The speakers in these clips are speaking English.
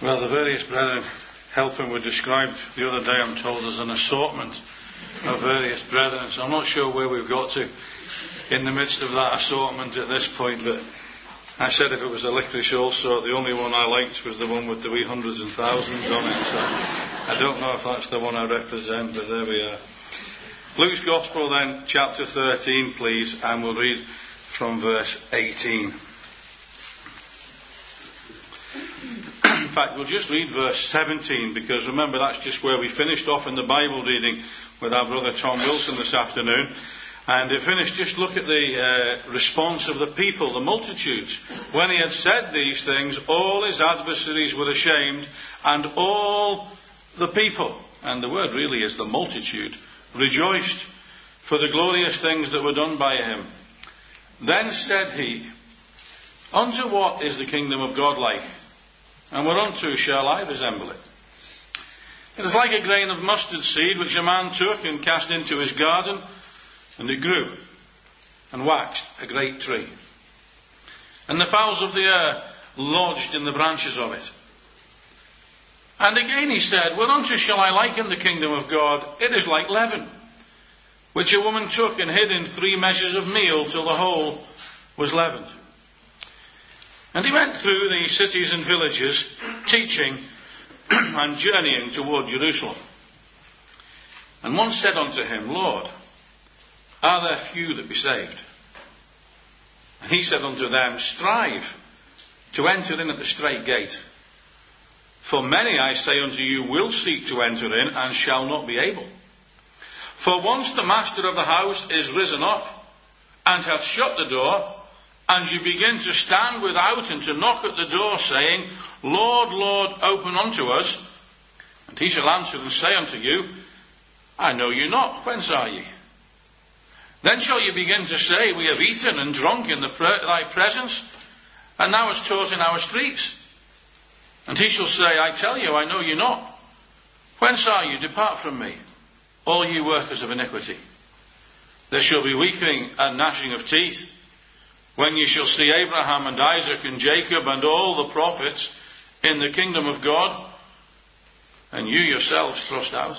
Well, the various brethren helping were described the other day, I'm told, as an assortment of various brethren. So I'm not sure where we've got to in the midst of that assortment at this point, but I said if it was a licorice also, the only one I liked was the one with the wee hundreds and thousands on it. So I don't know if that's the one I represent, but there we are. Luke's Gospel then, chapter 13, please, and we'll read from verse 18. In fact, we'll just read verse 17, because remember, that's just where we finished off in the Bible reading with our brother Tom Wilson this afternoon. And it finished, just look at the response of the people, the multitudes. When he had said these things, all his adversaries were ashamed, and all the people, and the word really is the multitude, rejoiced for the glorious things that were done by him. Then said he, unto what is the kingdom of God like? And whereunto shall I resemble it? It is like a grain of mustard seed, which a man took and cast into his garden, and it grew, and waxed a great tree. And the fowls of the air lodged in the branches of it. And again he said, whereunto shall I liken the kingdom of God? It is like leaven, which a woman took and hid in 3 measures of meal till the whole was leavened. And he went through the cities and villages, teaching and journeying toward Jerusalem. And one said unto him, Lord, are there few that be saved? And he said unto them, strive to enter in at the strait gate. For many, I say unto you, will seek to enter in, and shall not be able. For once the master of the house is risen up, and hath shut the door, and you begin to stand without and to knock at the door, saying, Lord, Lord, open unto us. And he shall answer and say unto you, I know you not, whence are ye? Then shall you begin to say, we have eaten and drunk in thy presence, and thou hast taught in our streets. And he shall say, I tell you, I know you not. Whence are you? Depart from me, all ye workers of iniquity. There shall be weeping and gnashing of teeth, when ye shall see Abraham and Isaac and Jacob and all the prophets in the kingdom of God, and you yourselves thrust out.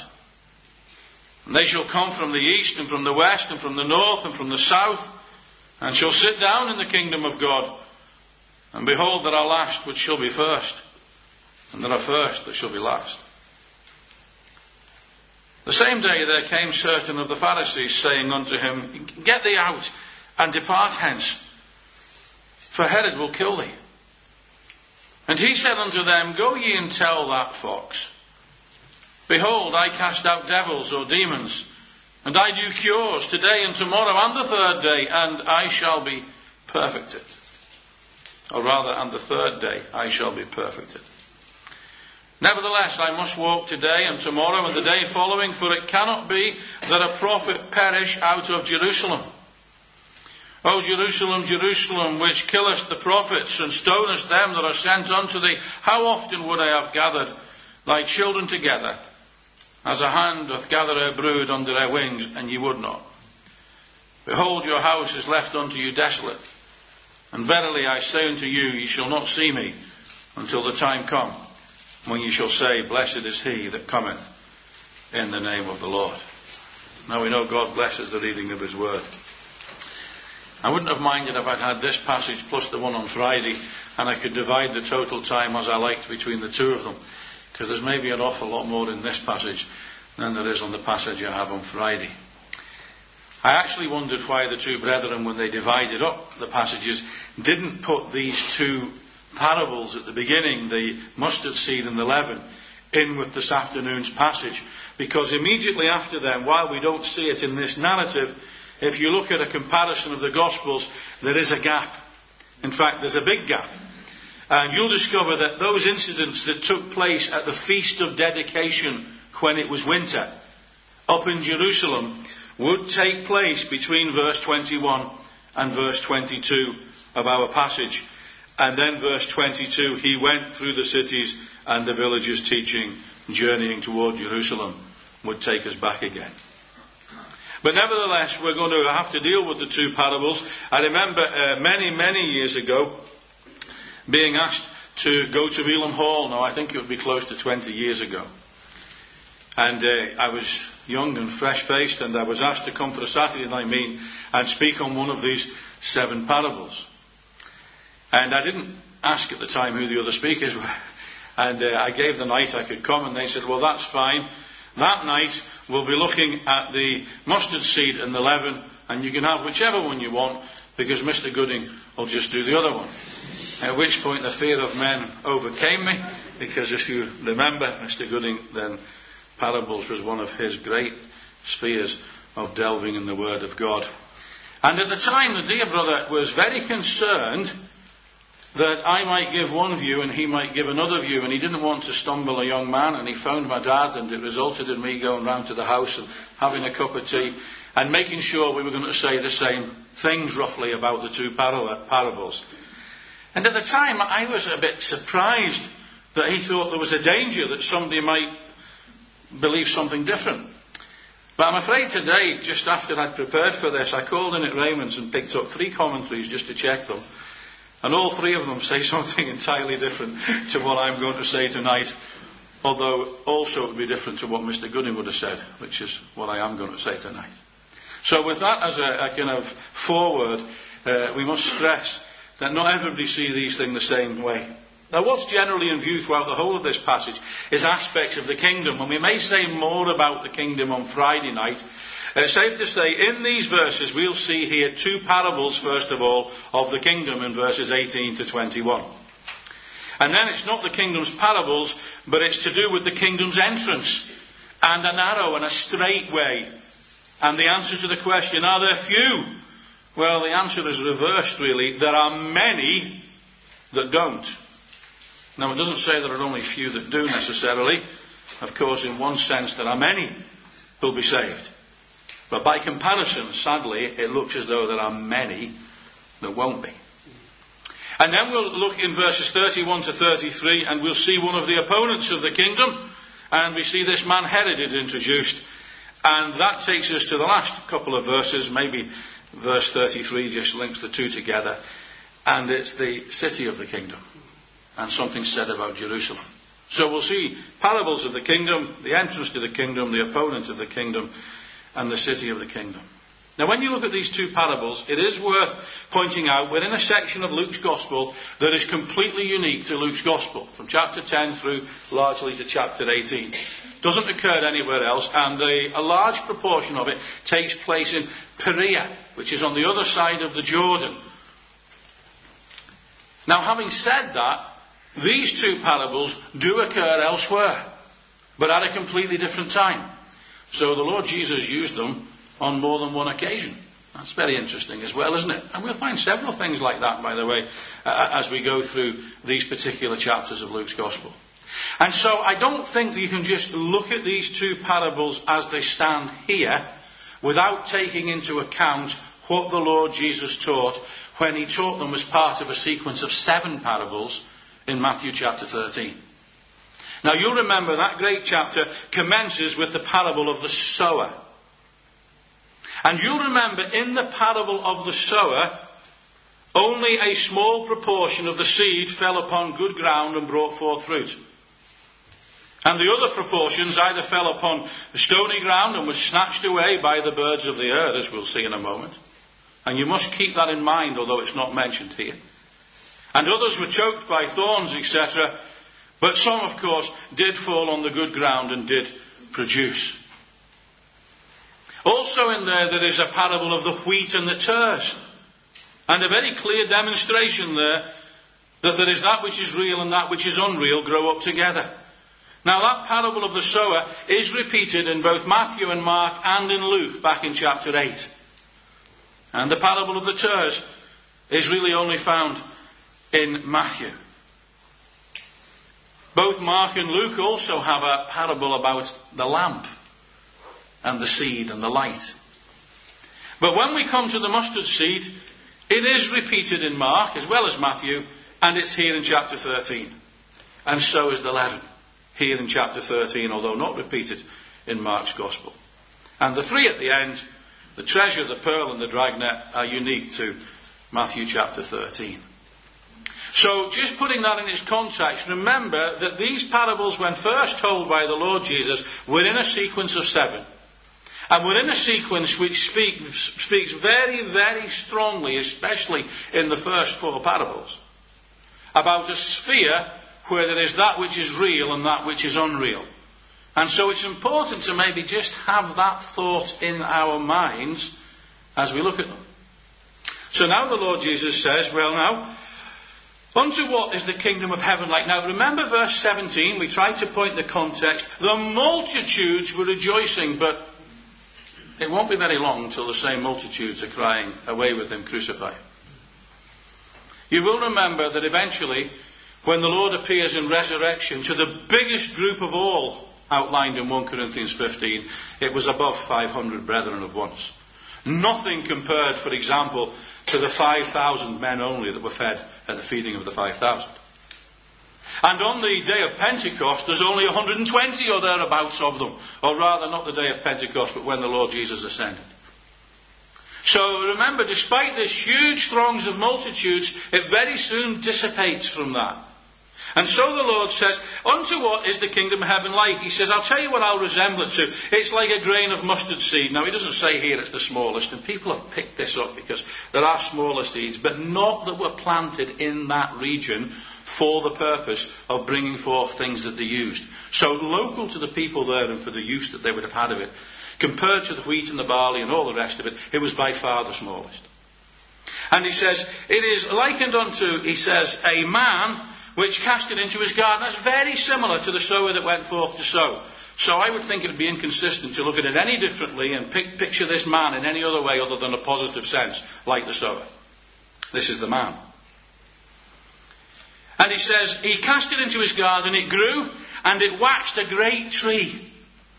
And they shall come from the east and from the west and from the north and from the south, and shall sit down in the kingdom of God. And behold, there are last which shall be first, and there are first that shall be last. The same day there came certain of the Pharisees, saying unto him, get thee out, and depart hence, for Herod will kill thee. And he said unto them, go ye and tell that fox, behold, I cast out devils or demons, and I do cures today and tomorrow and the 3rd day, and I shall be perfected. Or rather, and the 3rd day I shall be perfected. Nevertheless, I must walk today and tomorrow and the day following, for it cannot be that a prophet perish out of Jerusalem. O Jerusalem, Jerusalem, which killest the prophets and stonest them that are sent unto thee, how often would I have gathered thy children together, as a hen doth gather her brood under her wings, and ye would not. Behold, your house is left unto you desolate. And verily I say unto you, ye shall not see me until the time come, when ye shall say, blessed is he that cometh in the name of the Lord. Now we know God blesses the reading of his word. I wouldn't have minded if I'd had this passage plus the one on Friday, and I could divide the total time as I liked between the two of them, because there's maybe an awful lot more in this passage than there is on the passage I have on Friday. I actually wondered why the two brethren, when they divided up the passages, didn't put these 2 parables at the beginning, the mustard seed and the leaven, in with this afternoon's passage, because immediately after them, while we don't see it in this narrative, if you look at a comparison of the Gospels, there is a gap. In fact, there's a big gap. And you'll discover that those incidents that took place at the Feast of Dedication when it was winter up in Jerusalem would take place between verse 21 and verse 22 of our passage. And then verse 22, he went through the cities and the villages teaching, journeying toward Jerusalem, would take us back again. But nevertheless, we're going to have to deal with the 2 parables. I remember many years ago being asked to go to Elam Hall. Now, I think it would be close to 20 years ago. And I was young and fresh-faced, and I was asked to come for a Saturday night meeting and speak on one of these 7 parables. And I didn't ask at the time who the other speakers were. And I gave the night I could come, and they said, well, that's fine. That night we'll be looking at the mustard seed and the leaven, and you can have whichever one you want, because Mr. Gooding will just do the other one. At which point the fear of men overcame me, because if you remember, Mr. Gooding, then parables was one of his great spheres of delving in the Word of God. And at the time, the dear brother was very concerned that I might give one view and he might give another view, and he didn't want to stumble a young man, and he phoned my dad, and it resulted in me going round to the house and having a cup of tea and making sure we were going to say the same things roughly about the 2 parables. And at the time I was a bit surprised that he thought there was a danger that somebody might believe something different. But I'm afraid today, just after I'd prepared for this, I called in at Raymond's and picked up 3 commentaries just to check them. And all 3 of them say something entirely different to what I'm going to say tonight. Although also it would be different to what Mr. Gooding would have said, which is what I am going to say tonight. So with that as a kind of foreword, we must stress that not everybody see these things the same way. Now, what's generally in view throughout the whole of this passage is aspects of the kingdom. And we may say more about the kingdom on Friday night. Safe to say, in these verses, we'll see here 2 parables, first of all, of the kingdom in verses 18 to 21. And then it's not the kingdom's parables, but it's to do with the kingdom's entrance, and a narrow and a straight way. And the answer to the question, are there few? Well, the answer is reversed, really. There are many that don't. Now, it doesn't say there are only few that do necessarily. Of course, in one sense, there are many who'll be saved. But by comparison, sadly, it looks as though there are many that won't be. And then we'll look in verses 31 to 33, and we'll see one of the opponents of the kingdom. And we see this man Herod is introduced. And that takes us to the last couple of verses. Maybe verse 33 just links the 2 together. And it's the city of the kingdom. And something said about Jerusalem. So we'll see parables of the kingdom, the entrance to the kingdom, the opponent of the kingdom, and the city of the kingdom. Now, when you look at these 2 parables, it is worth pointing out we're in a section of Luke's Gospel that is completely unique to Luke's Gospel, from chapter 10 through largely to chapter 18. Doesn't occur anywhere else, and a large proportion of it takes place in Perea, which is on the other side of the Jordan. Now, having said that, these 2 parables do occur elsewhere, but at a completely different time. So the Lord Jesus used them on more than one occasion. That's very interesting as well, isn't it? And we'll find several things like that, by the way, as we go through these particular chapters of Luke's Gospel. And so I don't think you can just look at these 2 parables as they stand here without taking into account what the Lord Jesus taught when he taught them as part of a sequence of 7 parables in Matthew chapter 13. Now, you'll remember that great chapter commences with the parable of the sower. And you'll remember in the parable of the sower, only a small proportion of the seed fell upon good ground and brought forth fruit. And the other proportions either fell upon stony ground and were snatched away by the birds of the air, as we'll see in a moment. And you must keep that in mind, although it's not mentioned here. And others were choked by thorns, etc. But some, of course, did fall on the good ground and did produce. Also in there is a parable of the wheat and the tares. And a very clear demonstration there that there is that which is real and that which is unreal grow up together. Now, that parable of the sower is repeated in both Matthew and Mark and in Luke back in chapter 8. And the parable of the tares is really only found in Matthew. Both Mark and Luke also have a parable about the lamp and the seed and the light. But when we come to the mustard seed, it is repeated in Mark as well as Matthew, and it's here in chapter 13. And so is the leaven, here in chapter 13, although not repeated in Mark's Gospel. And the 3 at the end, the treasure, the pearl and the dragnet, are unique to Matthew chapter 13. So, just putting that in its context, remember that these parables, when first told by the Lord Jesus, were in a sequence of 7. And we're in a sequence which speaks very, very strongly, especially in the first 4 parables, about a sphere where there is that which is real and that which is unreal. And so it's important to maybe just have that thought in our minds as we look at them. So now the Lord Jesus says, well now, unto what is the kingdom of heaven like? Now remember verse 17, we tried to point the context. The multitudes were rejoicing, but it won't be very long till the same multitudes are crying, away with him, crucify him. You will remember that eventually, when the Lord appears in resurrection to the biggest group of all outlined in 1 Corinthians 15, it was above 500 brethren at once. Nothing compared, for example, to the 5,000 men only that were fed at the feeding of the 5,000. And on the day of Pentecost, there's only 120 or thereabouts of them. Or rather, not the day of Pentecost, but when the Lord Jesus ascended. So remember, despite this huge throngs of multitudes, it very soon dissipates from that. And so the Lord says, unto what is the kingdom of heaven like? He says, I'll tell you what I'll resemble it to. It's like a grain of mustard seed. Now he doesn't say here it's the smallest, and people have picked this up because there are smaller seeds, but not that were planted in that region for the purpose of bringing forth things that they used. So local to the people there and for the use that they would have had of it, compared to the wheat and the barley and all the rest of it, it was by far the smallest. And he says, it is likened unto, he says, a man which cast it into his garden. That's very similar to the sower that went forth to sow. So I would think it would be inconsistent to look at it any differently and picture this man in any other way other than a positive sense, like the sower. This is the man. And he says, he cast it into his garden, it grew, and it waxed a great tree.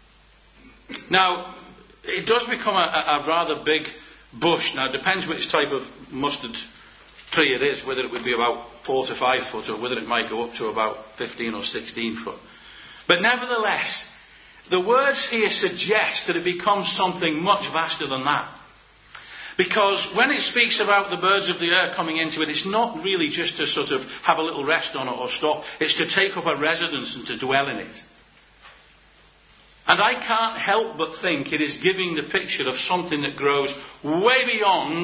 Now, it does become a rather big bush. Now, it depends which type of mustard tree it is, whether it would be about 4 to 5 foot, or whether it might go up to about 15 or 16 foot. But nevertheless, the words here suggest that it becomes something much vaster than that. Because when it speaks about the birds of the air coming into it, it's not really just to sort of have a little rest on it or stop. It's to take up a residence and to dwell in it. And I can't help but think it is giving the picture of something that grows way beyond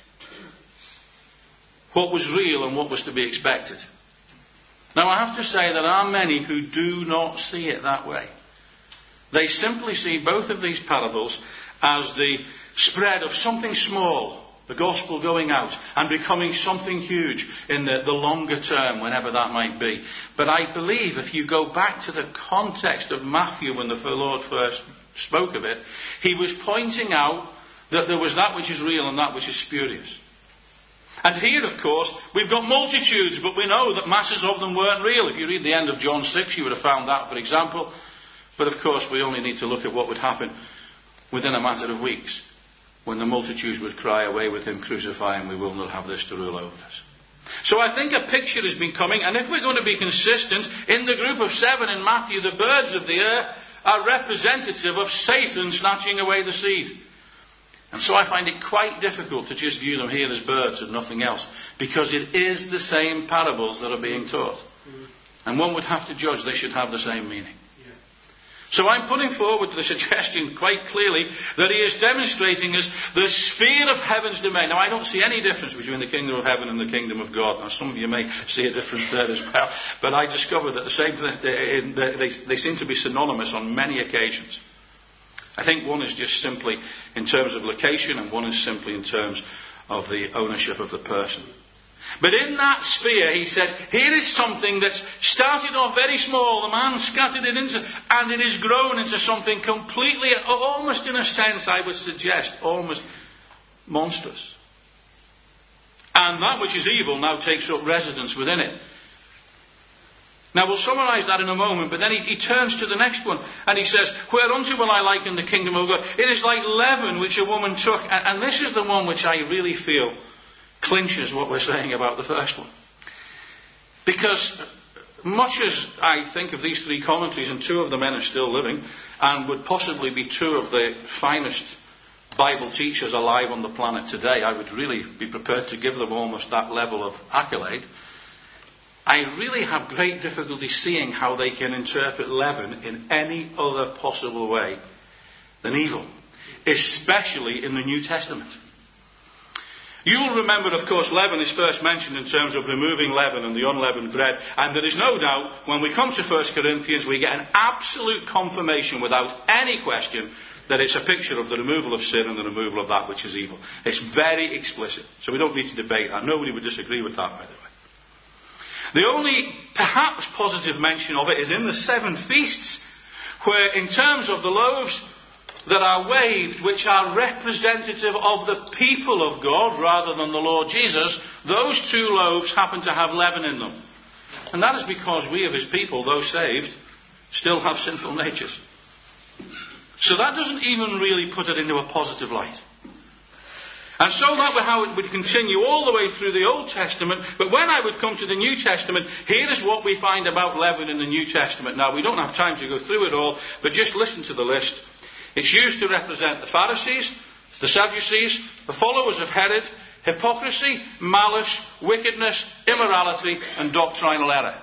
what was real and what was to be expected. Now I have to say there are many who do not see it that way. They simply see both of these parables as the spread of something small, the gospel going out and becoming something huge in the longer term, whenever that might be. But I believe if you go back to the context of Matthew when the Lord first spoke of it, he was pointing out that there was that which is real and that which is spurious. And here, of course, we've got multitudes, but we know that masses of them weren't real. If you read the end of John 6, you would have found that, for example. But of course, we only need to look at what would happen within a matter of weeks, when the multitudes would cry, away with him, crucify him, we will not have this to rule over us. So I think a picture has been coming, and if we're going to be consistent, in the group of 7 in Matthew, the birds of the air are representative of Satan snatching away the seed. And so I find it quite difficult to just view them here as birds and nothing else, because it is the same parables that are being taught. And one would have to judge they should have the same meaning. So I'm putting forward the suggestion quite clearly that he is demonstrating us the sphere of heaven's domain. Now I don't see any difference between the kingdom of heaven and the kingdom of God. Now some of you may see a difference there as well. But I discovered that the same thing, they seem to be synonymous on many occasions. I think one is just simply in terms of location and one is simply in terms of the ownership of the person. But in that sphere, he says, here is something that's started off very small. The man scattered it into, and it has grown into something completely, almost in a sense, I would suggest, almost monstrous. And that which is evil now takes up residence within it. Now we'll summarise that in a moment, but then he turns to the next one, and he says, whereunto will I liken the kingdom of God? It is like leaven which a woman took, and this is the one which I really feel clinches what we're saying about the first one. Because much as I think of these 3 commentaries, and 2 of the men are still living, and would possibly be 2 of the finest Bible teachers alive on the planet today, I would really be prepared to give them almost that level of accolade. I really have great difficulty seeing how they can interpret leaven in any other possible way than evil, especially in the New Testament. You'll remember, of course, leaven is first mentioned in terms of removing leaven and the unleavened bread. And there is no doubt, when we come to 1 Corinthians, we get an absolute confirmation without any question that it's a picture of the removal of sin and the removal of that which is evil. It's very explicit. So we don't need to debate that. Nobody would disagree with that, by the way. The only perhaps positive mention of it is in the 7 feasts, where in terms of the loaves that are waved, which are representative of the people of God rather than the Lord Jesus, those 2 loaves happen to have leaven in them. And that is because we of his people, though saved, still have sinful natures. So that doesn't even really put it into a positive light. And so that was how it would continue all the way through the Old Testament. But when I would come to the New Testament, here is what we find about leaven in the New Testament. Now, we don't have time to go through it all, but just listen to the list. It's used to represent the Pharisees, the Sadducees, the followers of Herod, hypocrisy, malice, wickedness, immorality, and doctrinal error.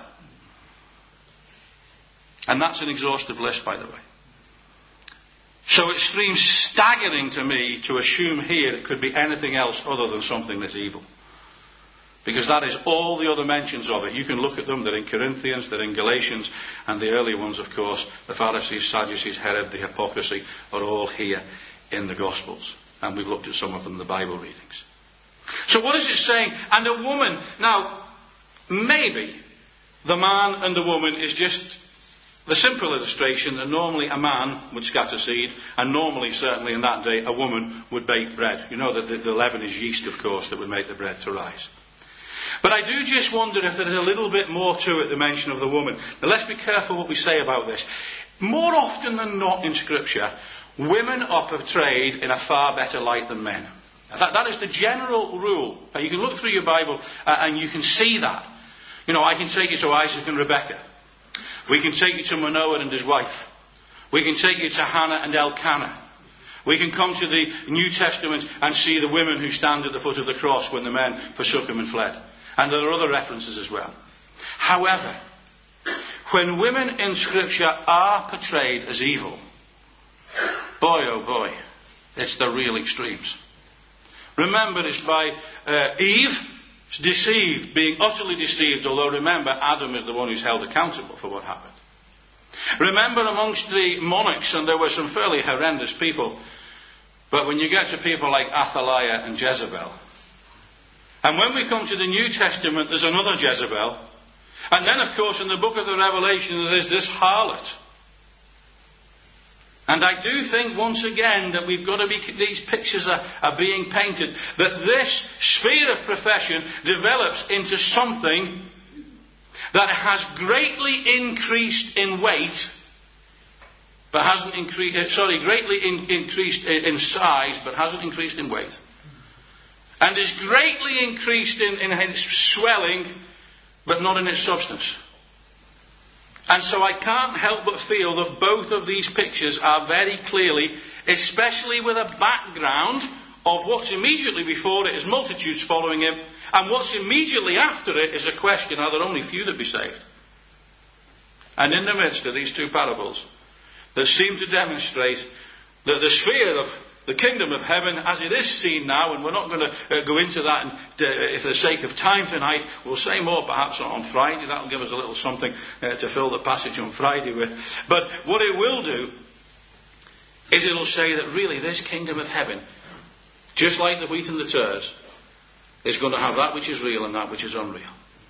And that's an exhaustive list, by the way. So it seems staggering to me to assume here it could be anything else other than something that's evil. Because that is all the other mentions of it. You can look at them. They're in Corinthians, they're in Galatians, and the earlier ones, of course, the Pharisees, Sadducees, Herod, the hypocrisy, are all here in the Gospels. And we've looked at some of them in the Bible readings. So what is it saying? And a woman. Now, maybe the man and the woman is just the simple illustration that normally a man would scatter seed, and normally, certainly in that day, a woman would bake bread. You know that the leaven is yeast, of course, that would make the bread to rise. But I do just wonder if there is a little bit more to it, the mention of the woman. Now let's be careful what we say about this. More often than not in Scripture, women are portrayed in a far better light than men. That is the general rule. Now, you can look through your Bible and you can see that. You know, I can take you to Isaac and Rebekah. We can take you to Manoah and his wife. We can take you to Hannah and Elkanah. We can come to the New Testament and see the women who stand at the foot of the cross when the men forsook him and fled. And there are other references as well. However, when women in Scripture are portrayed as evil, boy oh boy, it's the real extremes. Remember, it's by Eve, deceived, being utterly deceived, although remember, Adam is the one who's held accountable for what happened. Remember, amongst the monarchs, and there were some fairly horrendous people, but when you get to people like Athaliah and Jezebel, and when we come to the New Testament, there's another Jezebel, and then, of course, in the book of the Revelation, there's this harlot. And I do think, once again, that we've got to be, these pictures are being painted, that this sphere of profession develops into something that has greatly increased in weight, but hasn't increased, greatly increased in size, but hasn't increased in weight. And is greatly increased in its swelling, but not in its substance. And so I can't help but feel that both of these pictures are very clearly, especially with a background of what's immediately before it is multitudes following him, and what's immediately after it is a question, are there only few that be saved? And in the midst of these two parables, that seem to demonstrate that the sphere of the kingdom of heaven, as it is seen now, and we're not going to go into that for the sake of time tonight. We'll say more perhaps on Friday. That'll give us a little something to fill the passage on Friday with. But what it will do is it'll say that really this kingdom of heaven, just like the wheat and the tares, is going to have that which is real and that which is unreal.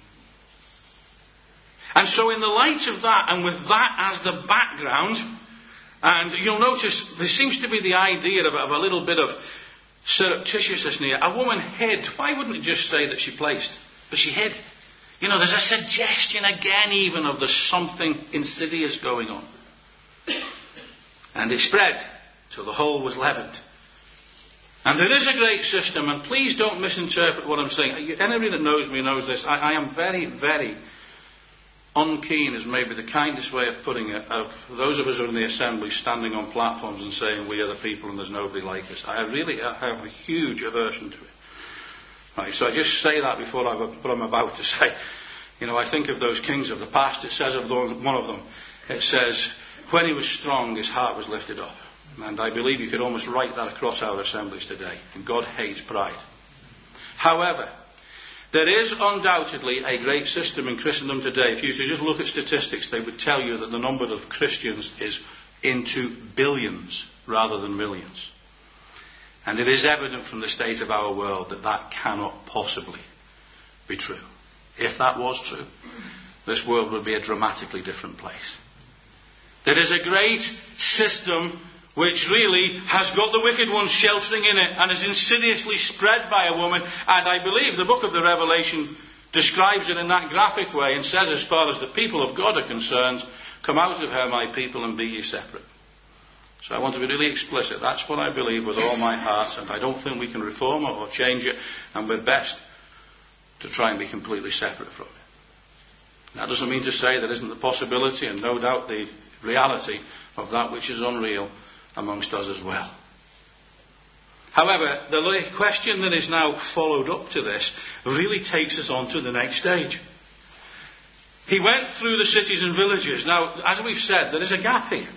And so in the light of that, and with that as the background, and you'll notice there seems to be the idea of a little bit of surreptitiousness near. A woman hid. Why wouldn't it just say that she placed? But she hid. You know, there's a suggestion again even of there's something insidious going on. And it spread till the whole was leavened. And there is a great system, and please don't misinterpret what I'm saying. Anybody that knows me knows this. I am very, very unkeen is maybe the kindest way of putting it, of those of us who are in the assembly standing on platforms and saying we are the people and there's nobody like us. I have a huge aversion to it. Right, so I just say that before what I'm about to say. You know, I think of those kings of the past. It says of one of them, it says, when he was strong, his heart was lifted up. And I believe you could almost write that across our assemblies today. And God hates pride. However, there is undoubtedly a great system in Christendom today. If you could just look at statistics, they would tell you that the number of Christians is into billions rather than millions. And it is evident from the state of our world that that cannot possibly be true. If that was true, this world would be a dramatically different place. There is a great system which really has got the wicked one sheltering in it and is insidiously spread by a woman. And I believe the book of the Revelation describes it in that graphic way and says, as far as the people of God are concerned, come out of her, my people, and be ye separate. So I want to be really explicit. That's what I believe with all my heart, and I don't think we can reform it or change it, and we're best to try and be completely separate from it. That doesn't mean to say there isn't the possibility and no doubt the reality of that which is unreal amongst us as well. However, the question that is now followed up to this really takes us on to the next stage. He went through the cities and villages. Now, as we've said, there is a gap here.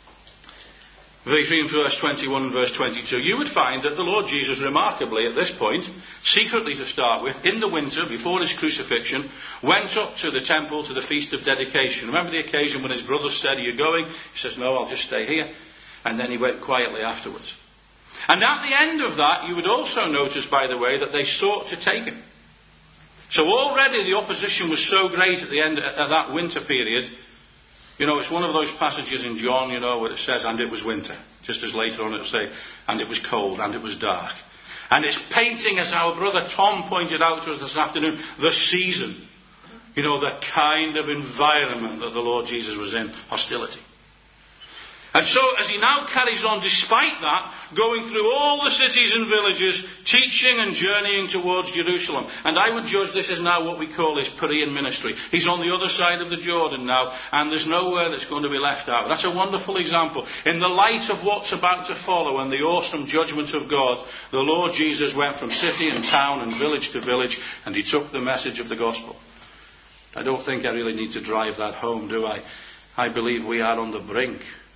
Between verse 21 and verse 22, you would find that the Lord Jesus, remarkably at this point, secretly to start with, in the winter, before his crucifixion, went up to the temple to the Feast of Dedication. Remember the occasion when his brothers said, are you going? He says, no, I'll just stay here. And then he went quietly afterwards. And at the end of that, you would also notice, by the way, that they sought to take him. So already the opposition was so great at the end of that winter period. You know, it's one of those passages in John, you know, where it says, and it was winter. Just as later on it will say, and it was cold, and it was dark. And it's painting, as our brother Tom pointed out to us this afternoon, the season. You know, the kind of environment that the Lord Jesus was in. Hostility. And so, as he now carries on, despite that, going through all the cities and villages, teaching and journeying towards Jerusalem. And I would judge this is now what we call his Perean ministry. He's on the other side of the Jordan now, and there's nowhere that's going to be left out. That's a wonderful example. In the light of what's about to follow and the awesome judgment of God, the Lord Jesus went from city and town and village to village, and he took the message of the gospel. I don't think I really need to drive that home, do I? I believe we are on the brink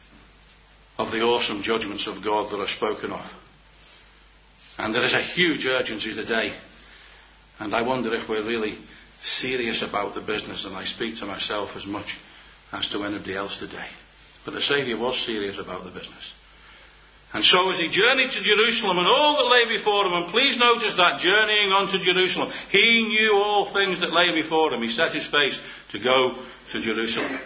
of the awesome judgments of God that are spoken of. And there is a huge urgency today. And I wonder if we're really serious about the business. And I speak to myself as much as to anybody else today. But the Saviour was serious about the business. And so as he journeyed to Jerusalem and all that lay before him, and please notice that journeying on to Jerusalem, he knew all things that lay before him. He set his face to go to Jerusalem.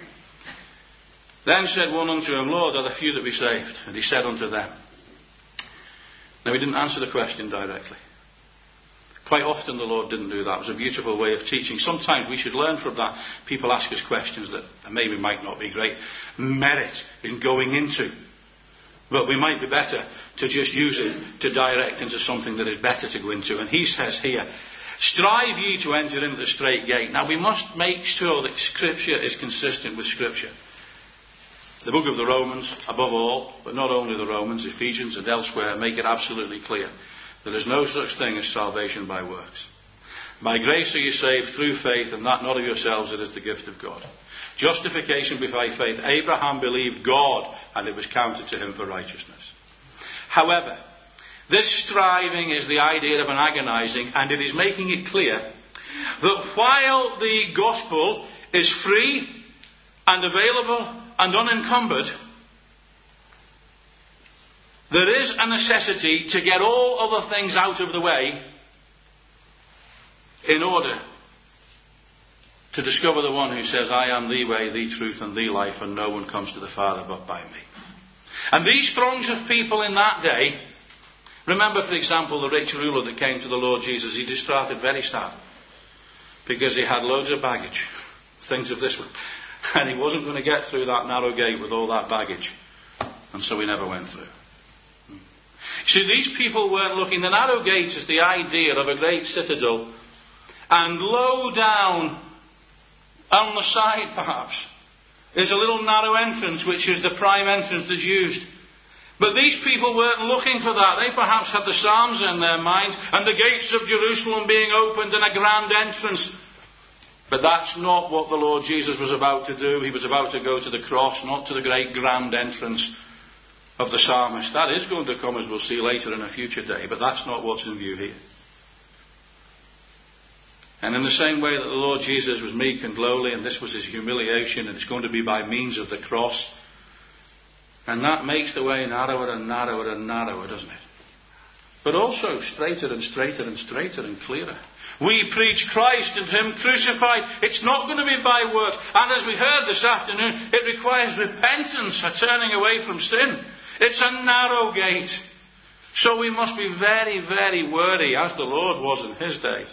Then said one unto him, Lord, are the few that be saved? And he said unto them. Now he didn't answer the question directly. Quite often the Lord didn't do that. It was a beautiful way of teaching. Sometimes we should learn from that. People ask us questions that maybe might not be great merit in going into. But we might be better to just use it to direct into something that is better to go into. And he says here, strive ye to enter into the straight gate. Now we must make sure that Scripture is consistent with Scripture. The book of the Romans, above all, but not only the Romans, Ephesians and elsewhere, make it absolutely clear. There is no such thing as salvation by works. By grace are you saved through faith, and that not of yourselves, it is the gift of God. Justification by faith. Abraham believed God, and it was counted to him for righteousness. However, this striving is the idea of an agonizing, and it is making it clear that while the gospel is free and available and unencumbered, there is a necessity to get all other things out of the way in order to discover the one who says, I am the way, the truth and the life, and no one comes to the Father but by me. And these throngs of people in that day, remember for example the rich ruler that came to the Lord Jesus, he started very sad because he had loads of baggage, things of this one. And he wasn't going to get through that narrow gate with all that baggage. And so he never went through. See, these people weren't looking. The narrow gate is the idea of a great citadel. And low down, on the side perhaps, is a little narrow entrance, which is the prime entrance that's used. But these people weren't looking for that. They perhaps had the Psalms in their minds, and the gates of Jerusalem being opened and a grand entrance. But that's not what the Lord Jesus was about to do. He was about to go to the cross, not to the great grand entrance of the psalmist. That is going to come, as we'll see later in a future day, but that's not what's in view here. And in the same way that the Lord Jesus was meek and lowly, and this was his humiliation, and it's going to be by means of the cross, and that makes the way narrower and narrower and narrower, doesn't it? But also straighter and straighter and straighter and clearer. We preach Christ and Him crucified. It's not going to be by works. And as we heard this afternoon, it requires repentance, a turning away from sin. It's a narrow gate. So we must be very, very wary, as the Lord was in His day,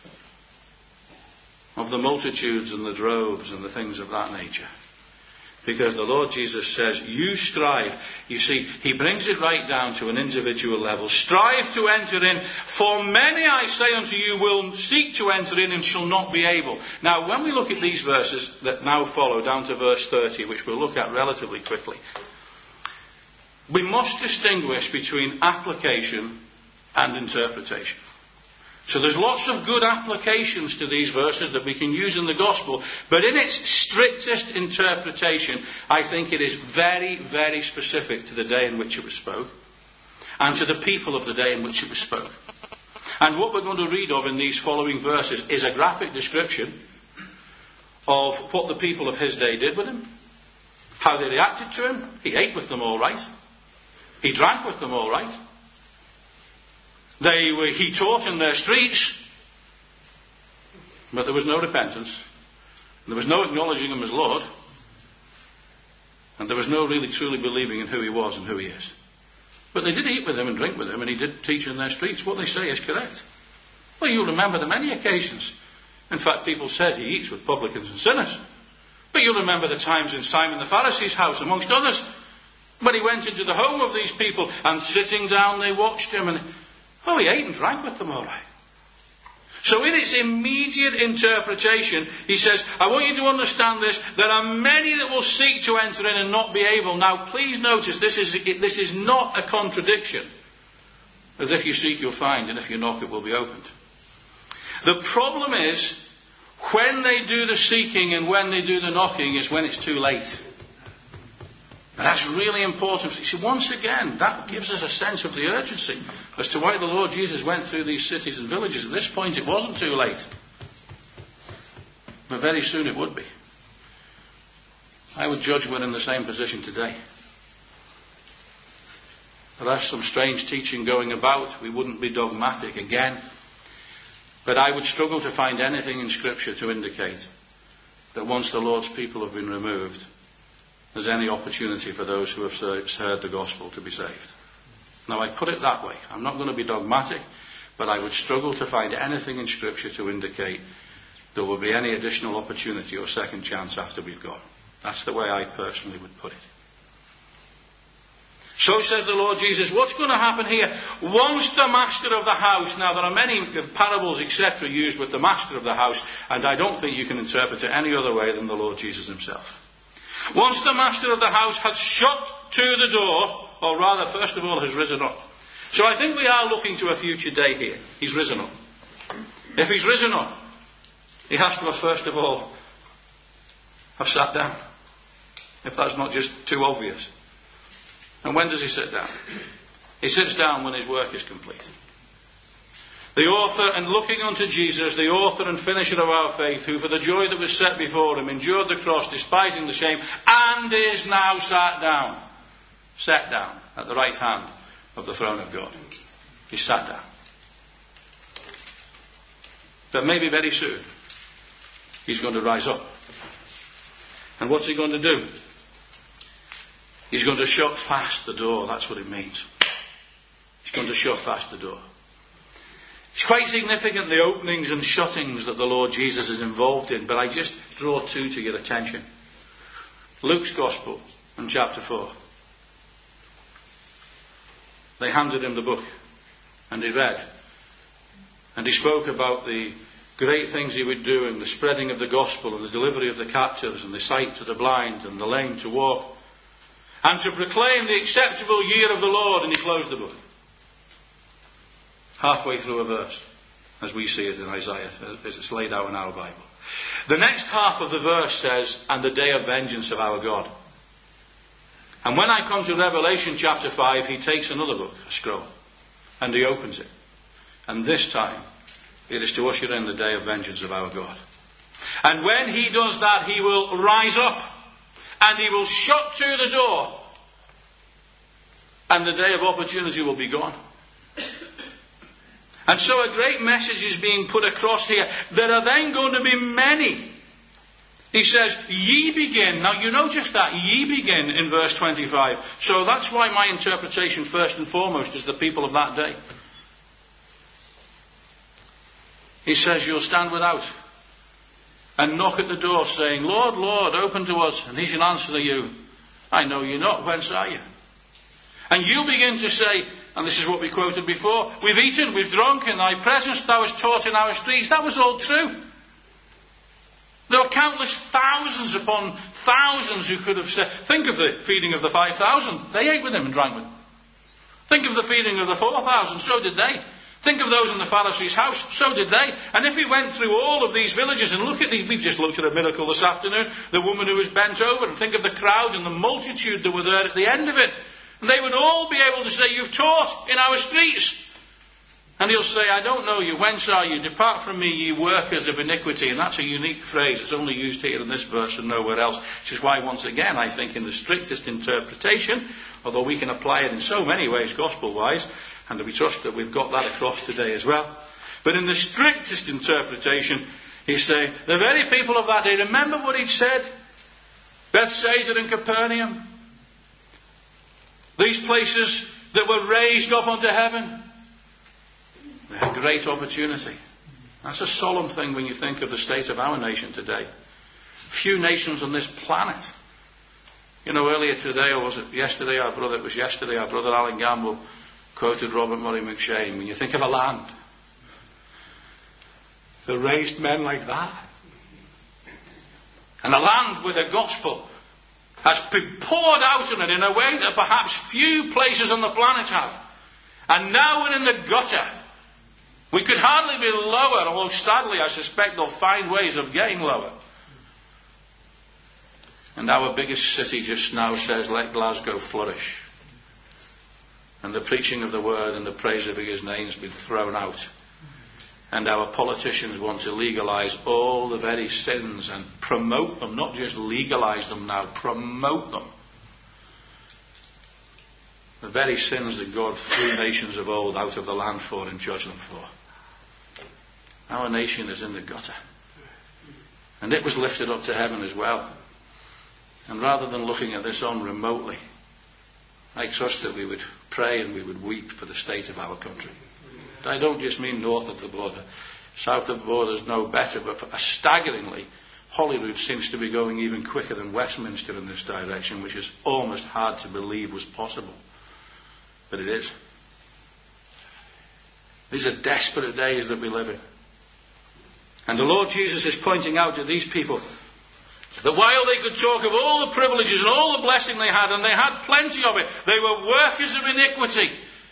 of the multitudes and the droves and the things of that nature. Because the Lord Jesus says, you strive. You see, He brings it right down to an individual level. Strive to enter in, for many, I say unto you, will seek to enter in and shall not be able. Now, when we look at these verses that now follow, down to verse 30, which we'll look at relatively quickly, we must distinguish between application and interpretation. So there's lots of good applications to these verses that we can use in the gospel, but in its strictest interpretation, I think it is very, very specific to the day in which it was spoke, and to the people of the day in which it was spoke. And what we're going to read of in these following verses is a graphic description of what the people of his day did with him, how they reacted to him. He ate with them all right. He drank with them all right. He taught in their streets, but there was no repentance. There was no acknowledging Him as Lord. And there was no really truly believing in who He was and who He is. But they did eat with Him and drink with Him, and He did teach in their streets. What they say is correct. Well, you'll remember the many occasions. In fact, people said He eats with publicans and sinners. But you'll remember the times in Simon the Pharisee's house, amongst others, when He went into the home of these people, and sitting down they watched Him, and He ate and drank with them all right. So in its immediate interpretation, He says, I want you to understand this. There are many that will seek to enter in and not be able. Now please notice, this is not a contradiction. As if you seek, you'll find, and if you knock, it will be opened. The problem is, when they do the seeking and when they do the knocking is when it's too late. And that's really important. You see, once again, that gives us a sense of the urgency as to why the Lord Jesus went through these cities and villages. At this point, it wasn't too late. But very soon it would be. I would judge we're in the same position today. There is some strange teaching going about. We wouldn't be dogmatic again. But I would struggle to find anything in Scripture to indicate that once the Lord's people have been removed, there's any opportunity for those who have heard the gospel to be saved. Now, I put it that way. I'm not going to be dogmatic, but I would struggle to find anything in Scripture to indicate there will be any additional opportunity or second chance after we've gone. That's the way I personally would put it. So says the Lord Jesus, what's going to happen here? Once the master of the house, now there are many parables, etc., used with the master of the house, and I don't think you can interpret it any other way than the Lord Jesus Himself. Once the master of the house has shut to the door, or rather, first of all, has risen up. So I think we are looking to a future day here. He's risen up. If He's risen up, He has to have, first of all, have sat down. If that's not just too obvious. And when does He sit down? He sits down when His work is complete. The author, and looking unto Jesus, the author and finisher of our faith, who for the joy that was set before Him endured the cross, despising the shame, and is now sat down at the right hand of the throne of God. He sat down. But maybe very soon He's going to rise up. And what's He going to do? He's going to shut fast the door. That's what it means. He's going to shut fast the door. It's quite significant, the openings and shuttings that the Lord Jesus is involved in, but I just draw two to your attention. Luke's Gospel in chapter 4. They handed Him the book, and He read. And He spoke about the great things He would do in the spreading of the gospel and the delivery of the captives and the sight to the blind and the lame to walk, and to proclaim the acceptable year of the Lord. And He closed the book. Halfway through a verse. as we see it in Isaiah, as it's laid out in our Bible. The next half of the verse says, and the day of vengeance of our God. And when I come to Revelation chapter 5, he takes another book, a scroll, and he opens it. And this time, it is to usher in the day of vengeance of our God. And when he does that, he will rise up, and he will shut to the door, and the day of opportunity will be gone. And so a great message is being put across here. There are then going to be many. He says, ye begin. Now you notice that, ye begin in verse 25. So that's why my interpretation first and foremost is the people of that day. He says, you'll stand without and knock at the door saying, Lord, Lord, open to us. And he shall answer to you, I know you not, whence are you? And you'll begin to say, and this is what we quoted before, we've eaten, we've drunk in thy presence, thou hast taught in our streets. That was all true. There were countless thousands upon thousands who could have said, think of the feeding of the 5,000. They ate with him and drank with him. Think of the feeding of the 4,000. So did they. Think of those in the Pharisee's house. So did they. And if we went through all of these villages and look at these, we've just looked at a miracle this afternoon, the woman who was bent over, and think of the crowd and the multitude that were there at the end of it. And they would all be able to say, you've taught in our streets. And he'll say, I don't know you. Whence are you? Depart from me, ye workers of iniquity. And that's a unique phrase. It's only used here in this verse and nowhere else. Which is why, once again, I think in the strictest interpretation, although we can apply it in so many ways gospel-wise, and we trust that we've got that across today as well. But in the strictest interpretation, he's saying, the very people of that day, remember what he'd said? Bethsaida and Capernaum. These places that were raised up unto heaven. They had great opportunity. That's a solemn thing when you think of the state of our nation today. Few nations on this planet. You know, earlier today, or was it yesterday, our brother Alan Gamble quoted Robert Murray McShane. When you think of a land that raised men like that, and a land where the gospel has been poured out on it in a way that perhaps few places on the planet have. And now we're in the gutter. We could hardly be lower, although sadly I suspect they'll find ways of getting lower. And our biggest city just now says, let Glasgow flourish. And the preaching of the word and the praise of his name has been thrown out. And our politicians want to legalise all the very sins and promote them, not just legalise them now, promote them. The very sins that God threw nations of old out of the land for and judged them for. Our nation is in the gutter. And it was lifted up to heaven as well. And rather than looking at this on remotely, I trust that we would pray and we would weep for the state of our country. I don't just mean north of the border. South of the border is no better, but staggeringly, Holyrood seems to be going even quicker than Westminster in this direction, which is almost hard to believe was possible. But it is. These are desperate days that we live in. And the Lord Jesus is pointing out to these people that while they could talk of all the privileges and all the blessing they had, and they had plenty of it, they were workers of iniquity.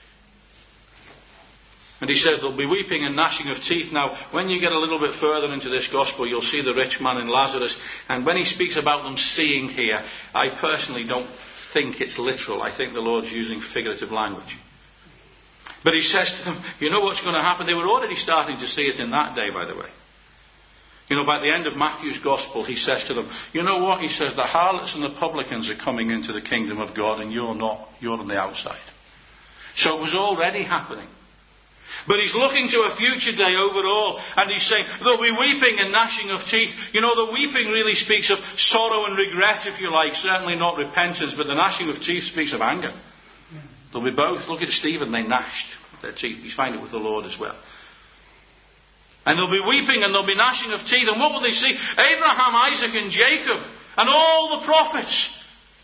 And he says there'll be weeping and gnashing of teeth. Now, when you get a little bit further into this gospel, you'll see the rich man and Lazarus. And when he speaks about them seeing here, I personally don't think it's literal. I think the Lord's using figurative language. But he says to them, you know what's going to happen? They were already starting to see it in that day, by the way. You know, by the end of Matthew's gospel, he says to them, you know what? He says, the harlots and the publicans are coming into the kingdom of God, and you're not. You're on the outside. So it was already happening. But he's looking to a future day overall, and he's saying there'll be weeping and gnashing of teeth. You know, the weeping really speaks of sorrow and regret, if you like, certainly not repentance, but the gnashing of teeth speaks of anger. There'll be both. Look at Stephen, they gnashed their teeth. You find it with the Lord as well. And there'll be weeping and there'll be gnashing of teeth. And what will they see? Abraham, Isaac and Jacob and all the prophets.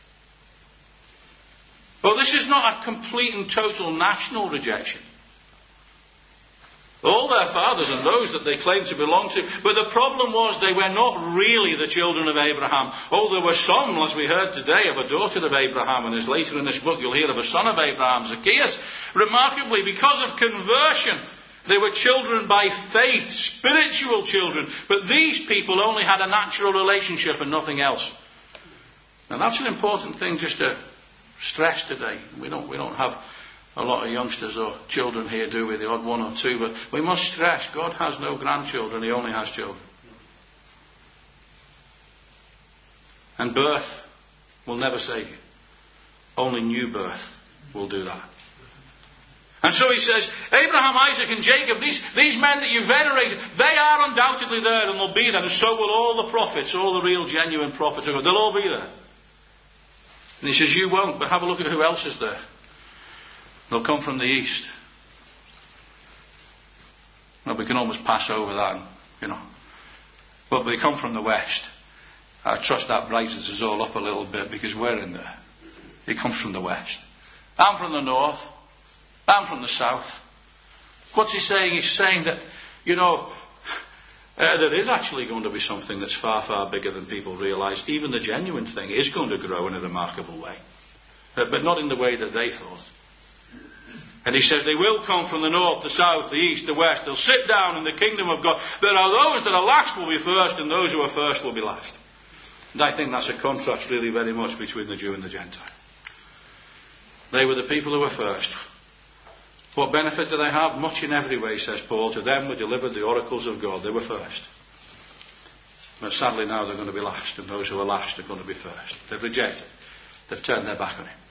Well, this is not a complete and total national rejection. All their fathers and those that they claimed to belong to. But the problem was they were not really the children of Abraham. Oh, there were some, as we heard today, of a daughter of Abraham. And as later in this book you'll hear of a son of Abraham, Zacchaeus. Remarkably, because of conversion They were children by faith, spiritual children. But these people only had a natural relationship and nothing else. And that's an important thing just to stress today. We don't have a lot of youngsters or children here, do we? The odd one or two. But we must stress, God has no grandchildren. He only has children. And birth will never save you. Only new birth will do that. And so he says, Abraham, Isaac and Jacob, these men that you venerated, they are undoubtedly there and will be there. And so will all the prophets, all the real genuine prophets of God. They'll all be there. And he says, you won't, but have a look at who else is there. They'll come from the east. Well, we can almost pass over that, But they come from the west. I trust that brightens us all up a little bit because we're in there. He comes from the west. I'm from the north. I'm from the south. What's he saying? He's saying that, there is actually going to be something that's far, far bigger than people realise. Even the genuine thing is going to grow in a remarkable way. But not in the way that they thought. And he says they will come from the north, the south, the east, the west. They'll sit down in the kingdom of God. There are those that are last will be first, and those who are first will be last. And I think that's a contrast really very much between the Jew and the Gentile. They were the people who were first. What benefit do they have? Much in every way, says Paul. To them were delivered the oracles of God. They were first. But sadly now they're going to be last, and those who are last are going to be first. They've rejected. They've turned their back on him.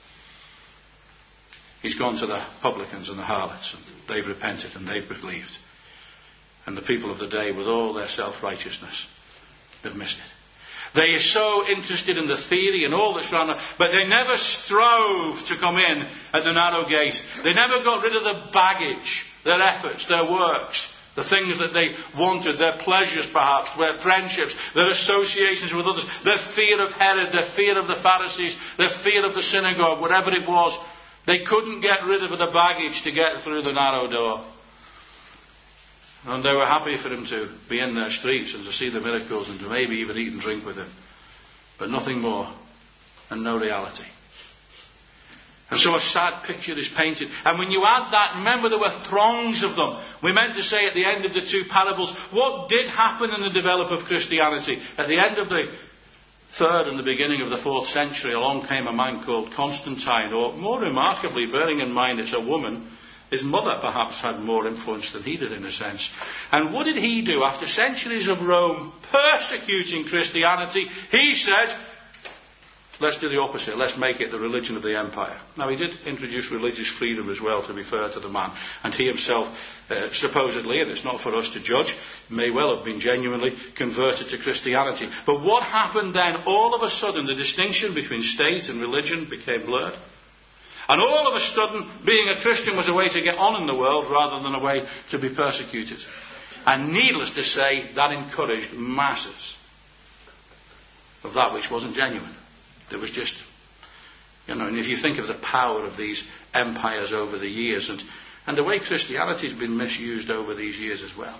He's gone to the publicans and the harlots, and they've repented and they've believed. And the people of the day, with all their self-righteousness, they've missed it. They are so interested in the theory and all that's around them, but they never strove to come in at the narrow gate. They never got rid of the baggage, their efforts, their works, the things that they wanted, their pleasures perhaps, their friendships, their associations with others, their fear of Herod, their fear of the Pharisees, their fear of the synagogue, whatever it was. They couldn't get rid of the baggage to get through the narrow door. And they were happy for him to be in their streets and to see the miracles and to maybe even eat and drink with him. But nothing more and no reality. And so a sad picture is painted. And when you add that, remember there were throngs of them. We meant to say at the end of the two parables, what did happen in the development of Christianity? At the end of the 3rd and the beginning of the 4th century, along came a man called Constantine, or more remarkably, bearing in mind it's a woman, his mother perhaps had more influence than he did in a sense. And what did he do? After centuries of Rome persecuting Christianity, he said, let's do the opposite. Let's make it the religion of the empire. Now he did introduce religious freedom as well, to be fair to the man. And he himself, supposedly, and it's not for us to judge, may well have been genuinely converted to Christianity. But what happened then? All of a sudden the distinction between state and religion became blurred. And all of a sudden, being a Christian was a way to get on in the world rather than a way to be persecuted. And needless to say, that encouraged masses of that which wasn't genuine. There was just, and if you think of the power of these empires over the years and the way Christianity has been misused over these years as well.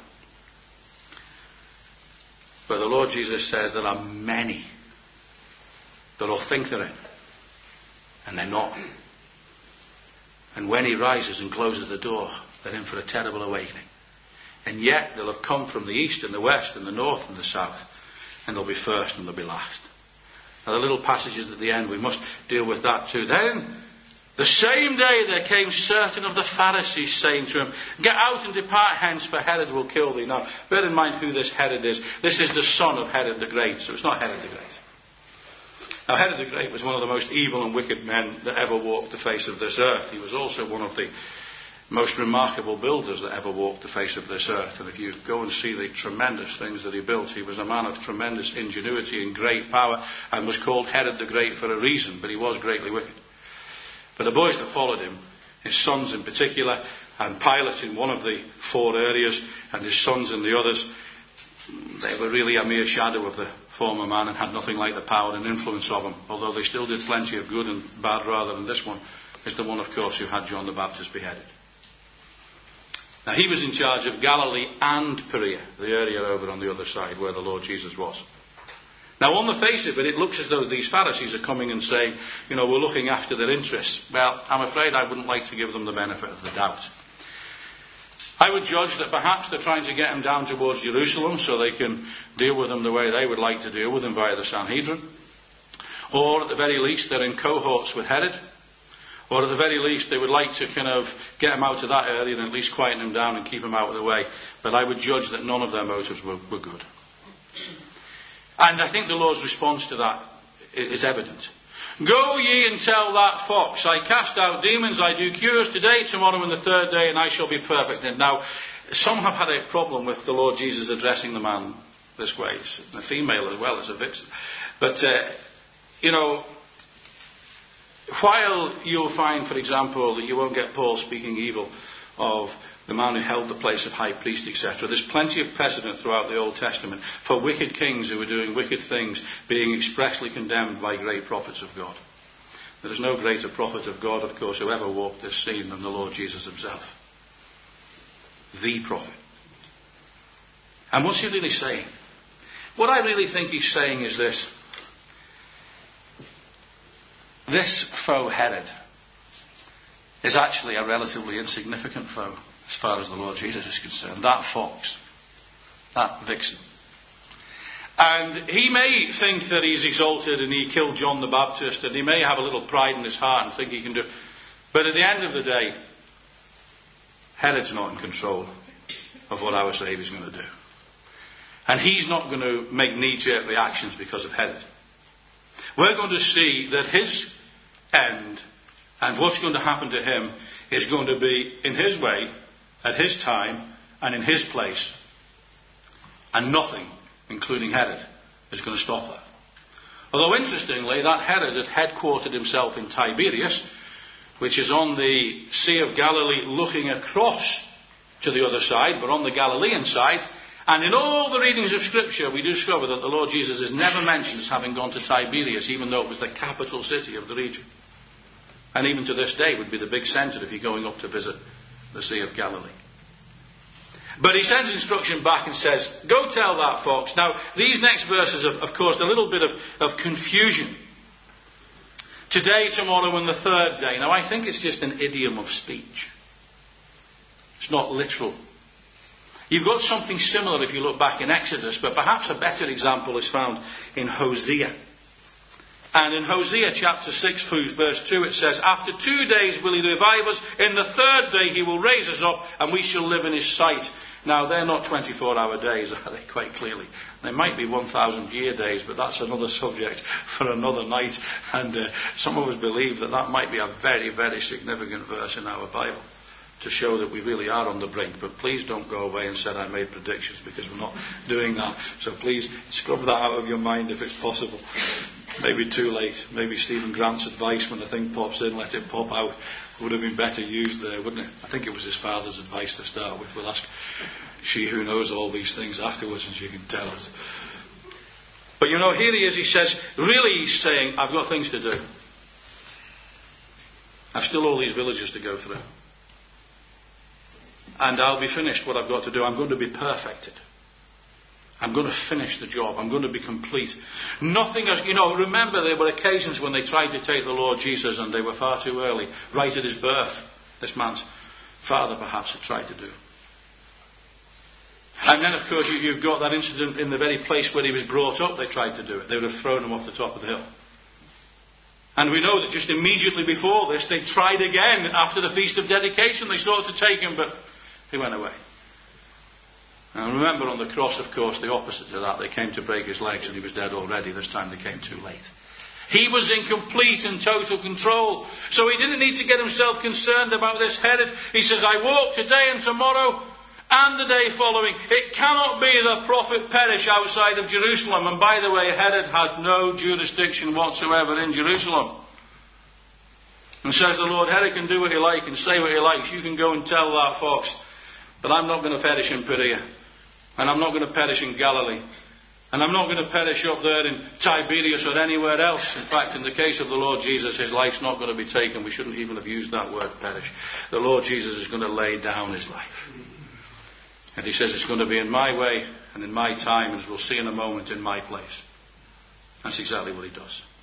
But the Lord Jesus says there are many that will think they're in, and they're not. And when he rises and closes the door, they're in for a terrible awakening. And yet they'll have come from the east and the west and the north and the south, and they'll be first and they'll be last. Now the little passages at the end, we must deal with that too. Then, the same day there came certain of the Pharisees saying to him, get out and depart hence, for Herod will kill thee. Now, bear in mind who this Herod is. This is the son of Herod the Great, so it's not Herod the Great. Now, Herod the Great was one of the most evil and wicked men that ever walked the face of this earth. He was also one of the most remarkable builders that ever walked the face of this earth. And if you go and see the tremendous things that he built, he was a man of tremendous ingenuity and great power, and was called Herod the Great for a reason, but he was greatly wicked. But the boys that followed him, his sons in particular, and Pilate in one of the 4 areas, and his sons in the others, they were really a mere shadow of the former man and had nothing like the power and influence of him, although they still did plenty of good and bad rather than this one is the one, of course, who had John the Baptist beheaded. Now he was in charge of Galilee and Perea, the area over on the other side where the Lord Jesus was. Now on the face of it, it looks as though these Pharisees are coming and saying, we're looking after their interests. Well, I'm afraid I wouldn't like to give them the benefit of the doubt. I would judge that perhaps they're trying to get him down towards Jerusalem so they can deal with him the way they would like to deal with him via the Sanhedrin. Or at the very least they're in cohorts with Herod. Or at the very least they would like to kind of get him out of that area and at least quieten him down and keep him out of the way. But I would judge that none of their motives were good. And I think the Lord's response to that is evident. Go ye and tell that fox, I cast out demons, I do cures today, tomorrow and the third day, and I shall be perfect. And now, some have had a problem with the Lord Jesus addressing the man this way. It's a female as well as a vixen. But, while you'll find, for example, that you won't get Paul speaking evil of the man who held the place of high priest, etc. There's plenty of precedent throughout the Old Testament for wicked kings who were doing wicked things being expressly condemned by great prophets of God. There is no greater prophet of God, of course, who ever walked this scene than the Lord Jesus himself. The prophet. And what's he really saying? What I really think he's saying is this. This foe Herod is actually a relatively insignificant foe as far as the Lord Jesus is concerned. That fox, that vixen. And he may think that he's exalted and he killed John the Baptist, and he may have a little pride in his heart and think he can do. But at the end of the day, Herod's not in control of what our Saviour's going to do. And he's not going to make knee-jerk reactions because of Herod. We're going to see that his end and what's going to happen to him is going to be in his way, at his time, and in his place. And nothing, including Herod, is going to stop that. Although interestingly, that Herod had headquartered himself in Tiberias, which is on the Sea of Galilee looking across to the other side, but on the Galilean side. And in all the readings of Scripture, we discover that the Lord Jesus is never mentioned as having gone to Tiberias, even though it was the capital city of the region. And even to this day would be the big centre if you're going up to visit the Sea of Galilee. But he sends instruction back and says, go tell that fox. Now, these next verses have caused a little bit of confusion. Today, tomorrow and the third day. Now, I think it's just an idiom of speech. It's not literal. You've got something similar if you look back in Exodus, but perhaps a better example is found in Hosea. And in Hosea chapter 6, verse 2, it says, after 2 days will he revive us, in the third day he will raise us up, and we shall live in his sight. Now, they're not 24-hour days, are they, quite clearly? They might be 1,000-year days, but that's another subject for another night. And some of us believe that might be a very, very significant verse in our Bible to show that we really are on the brink. But please don't go away and say I made predictions, because we're not doing that. So please scrub that out of your mind if it's possible. Maybe too late. Maybe Stephen Grant's advice when the thing pops in, let it pop out, would have been better used there, wouldn't it? I think it was his father's advice to start with. We'll ask she who knows all these things afterwards, and she can tell us. But here he is. He says, really he's saying, I've got things to do. I've still all these villages to go through. And I'll be finished what I've got to do. I'm going to be perfected. I'm going to finish the job. I'm going to be complete. Nothing else. Remember there were occasions when they tried to take the Lord Jesus and they were far too early. Right at his birth, this man's father perhaps had tried to do. And then, of course, you've got that incident in the very place where he was brought up. They tried to do it. They would have thrown him off the top of the hill. And we know that just immediately before this, they tried again after the Feast of Dedication. They sought to take him, but he went away. And remember on the cross, of course, the opposite to that. They came to break his legs and he was dead already. This time they came too late. He was in complete and total control. So he didn't need to get himself concerned about this Herod. He says, I walk today and tomorrow and the day following. It cannot be the prophet perish outside of Jerusalem. And by the way, Herod had no jurisdiction whatsoever in Jerusalem. And says the Lord, Herod can do what he likes and say what he likes. You can go and tell that fox. But I'm not going to perish in Perea. And I'm not going to perish in Galilee. And I'm not going to perish up there in Tiberias or anywhere else. In fact, in the case of the Lord Jesus, his life's not going to be taken. We shouldn't even have used that word, perish. The Lord Jesus is going to lay down his life. And he says it's going to be in my way and in my time, and as we'll see in a moment, in my place. That's exactly what he does.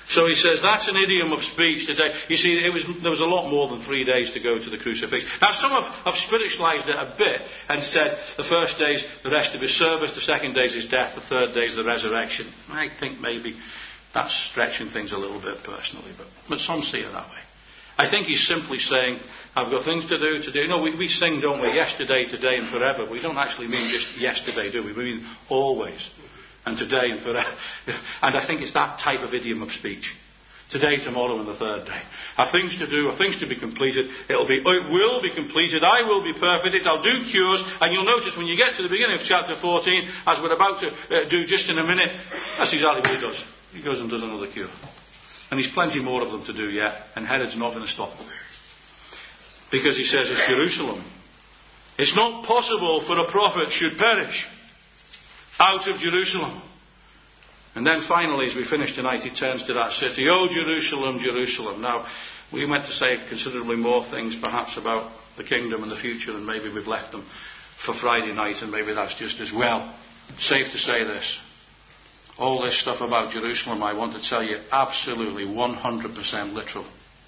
So he says that's an idiom of speech today. You see, there was a lot more than 3 days to go to the crucifix. Now, some have spiritualised it a bit and said the first day's the rest of his service, the second day's his death, the third day's the resurrection. I think maybe that's stretching things a little bit personally, but some see it that way. I think he's simply saying, I've got things to do today. You know, we sing, don't we, yesterday, today and forever. We don't actually mean just yesterday, do we? We mean always. And today and forever. And I think it's that type of idiom of speech. Today, tomorrow and the third day. Have things to do, have things to be completed. It will be completed. I will be perfect. I'll do cures. And you'll notice when you get to the beginning of chapter 14, as we're about to do just in a minute, that's exactly what he does. He goes and does another cure. And he's plenty more of them to do yet. And Herod's not going to stop. Because he says it's Jerusalem. It's not possible for a prophet should perish out of Jerusalem. And then finally, as we finish tonight, he turns to that city. Oh, Jerusalem, Jerusalem. Now, we meant to say considerably more things perhaps about the kingdom and the future, and maybe we've left them for Friday night, and maybe that's just as well. Safe to say this. All this stuff about Jerusalem, I want to tell you, absolutely 100% literal.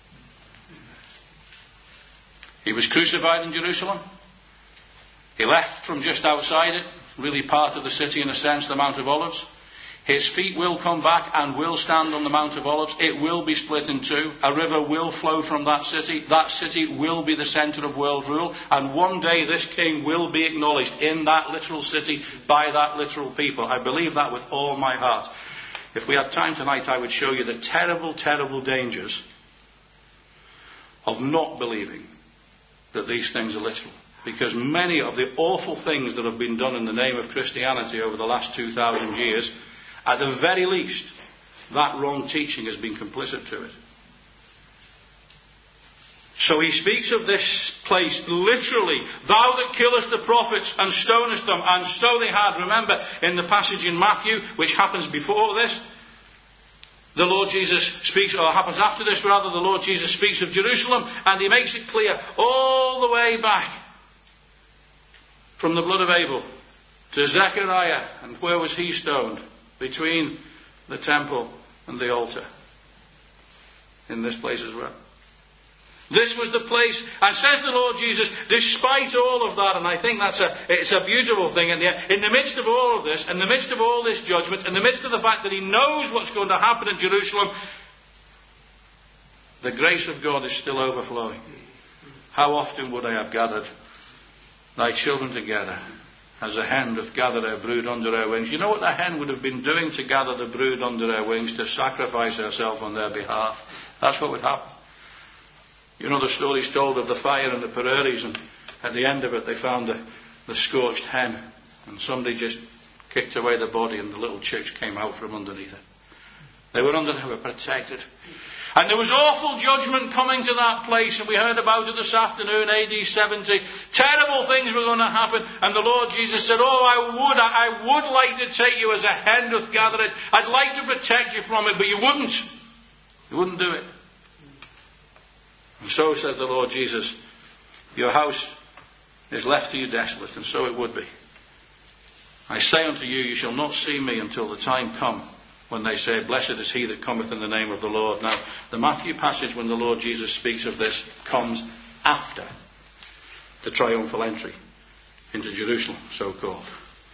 He was crucified in Jerusalem. He left from just outside it, really part of the city in a sense, the Mount of Olives. His feet will come back and will stand on the Mount of Olives. It will be split in two. A river will flow from that city. That city will be the centre of world rule. And one day this king will be acknowledged in that literal city by that literal people. I believe that with all my heart. If we had time tonight, I would show you the terrible, terrible dangers of not believing that these things are literal. Because many of the awful things that have been done in the name of Christianity over the last 2,000 years, at the very least, that wrong teaching has been complicit to it. So he speaks of this place literally, thou that killest the prophets and stonest them, and so they had. Remember, in the passage in Matthew, which happens before this, the Lord Jesus speaks, or happens after this rather, the Lord Jesus speaks of Jerusalem, and he makes it clear all the way back from the blood of Abel to Zechariah. And where was he stoned? Between the temple and the altar. In this place as well. This was the place, and says the Lord Jesus, despite all of that, and I think it's a beautiful thing, and yet in the midst of all of this, in the midst of all this judgment, in the midst of the fact that he knows what's going to happen in Jerusalem, the grace of God is still overflowing. How often would I have gathered thy children together, as a hen doth gather her brood under her wings. You know what the hen would have been doing to gather the brood under her wings, to sacrifice herself on their behalf? That's what would happen. You know the stories told of the fire in the prairies, and at the end of it they found the scorched hen, and somebody just kicked away the body and the little chicks came out from underneath it. They were protected. And there was awful judgment coming to that place, and we heard about it this afternoon, AD 70. Terrible things were going to happen, and the Lord Jesus said, oh, I would like to take you as a hen doth gather it. I'd like to protect you from it, but you wouldn't. You wouldn't do it. And so says the Lord Jesus, your house is left to you desolate, and so it would be. I say unto you, you shall not see me until the time come when they say, blessed is he that cometh in the name of the Lord. Now, the Matthew passage when the Lord Jesus speaks of this comes after the triumphal entry into Jerusalem, so called.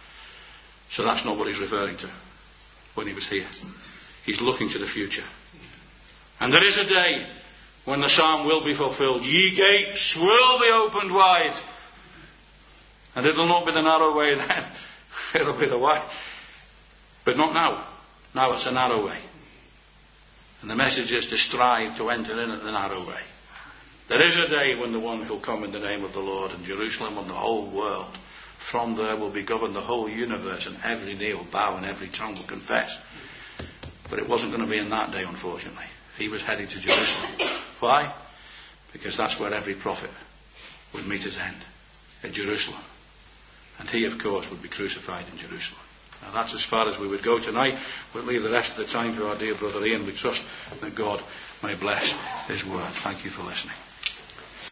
So that's not what he's referring to when he was here. He's looking to the future. And there is a day when the psalm will be fulfilled. Ye gates will be opened wide. And it will not be the narrow way then. It'll be the wide. But not now. Now it's a narrow way. And the message is to strive to enter in at the narrow way. There is a day when the one who will come in the name of the Lord, and Jerusalem and the whole world, from there will be governed the whole universe, and every knee will bow and every tongue will confess. But it wasn't going to be in that day, unfortunately. He was heading to Jerusalem. Why? Because that's where every prophet would meet his end, in Jerusalem. And he, of course, would be crucified in Jerusalem. Now that's as far as we would go tonight. We'll leave the rest of the time to our dear brother Ian. We trust that God may bless his word. Thank you for listening.